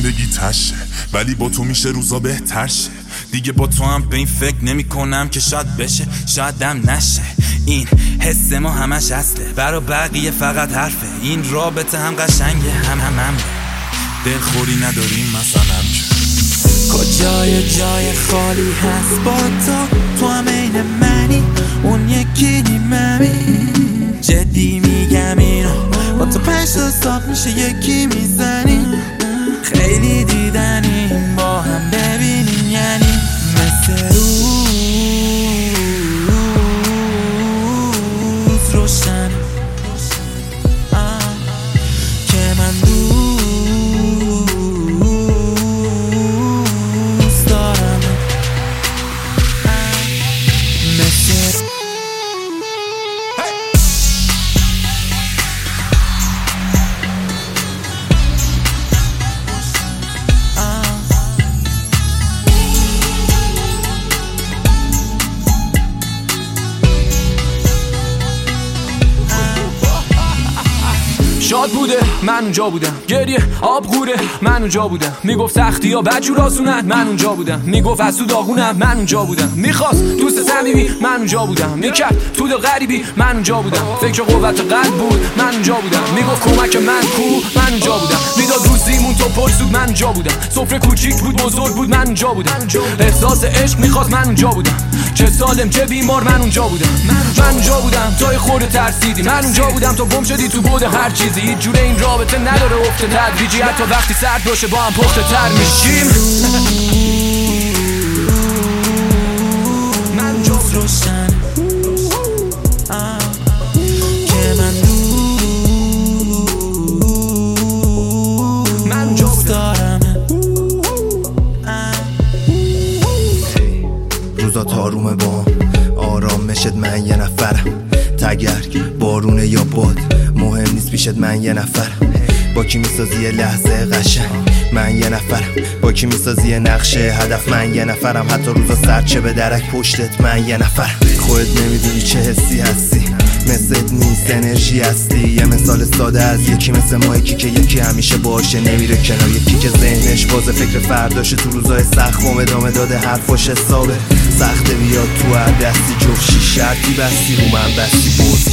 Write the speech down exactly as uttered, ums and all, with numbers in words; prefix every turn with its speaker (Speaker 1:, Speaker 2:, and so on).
Speaker 1: زندگی تشه ولی با تو میشه روزا بهتر شه. دیگه با تو هم به این فکر نمی کنم که شاید بشه شاید هم نشه. این حس ما همش اصله برا بقیه فقط حرفه. این رابطه هم قشنگه هم هم هم دلخوری نداریم مثلا که
Speaker 2: کجای جای خالی هست با تو تو هم این منی اون یکی نیممی. جدی میگم اینو با تو پنج تا صاف میشه یکی میزنی. خیلی دیدنیم با هم ببینیم یعنی مثل روز روشن که من دوست دارم مثل
Speaker 3: شاد بوده من اونجا بودم، گریه آب غوره من اونجا بودم. میگفت سختی ها بدجور آسونن من اونجا بودم. میگفت از تو داغونم من اونجا بودم. میخواست دوست صمیمی من اونجا بودم. میکرد تو دل غریبی من اونجا بودم. فکر قوت قلب بود من اونجا بودم. میگفت کمک من کو من اونجا بودم. میداد روزیمون تو پرسود من اونجا بودم. سفره کوچیک بود بزرگ بود من اونجا بودم. احساس عشق میخواست من اونجا بودم. چه سالم چه بیمار من اونجا بودم. من اونجا بودم تا خورده ترسیدی. من اونجا بودم تا گم شدی تو بود هر چیزی. هیچ جوره این رابطه نداره افت تدریجی. حتی وقتی سرد باشه با هم پخته تر میشیم.
Speaker 2: من جز روشن که من من جز دارم.
Speaker 4: روزا تارومه با آرام مشد من یه نفرم. تگرگ بارونه یا باد مهم نیست پیشت من یه نفرم. با کی میسازی یه لحظه قشنگ من یه نفرم. با کی میسازی یه نقشه هدف من یه نفرم. حتی روزا سرچه به درک پشتت من یه نفرم. خودت نمیدونی چه حسی هستی مثلت نیست انرژی هستی. یه مثال ساده از یکی مثل ما یکی که یکی همیشه باشه نمیره کنار. یکی که ذهنش بازه فکر فرداشه تو روزای سخت قوم ادامه داده حرفاش حسابه. سخته بیاد تو هر دستی جفشی شرطی بستی رو من بستی بود